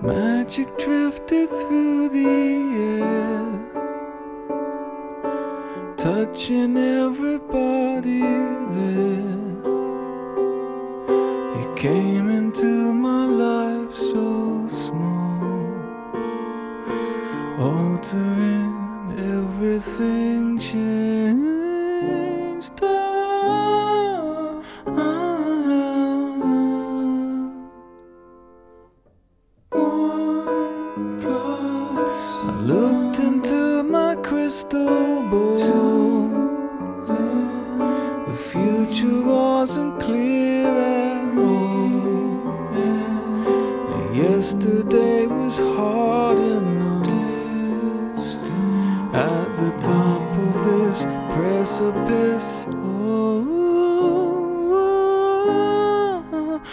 Magic drifted through the air, touching everybody there. He came into my life so small, altering everything changed. I looked into my crystal ball. The future wasn't clear at all, and yesterday was hard enough. At the top of this precipice,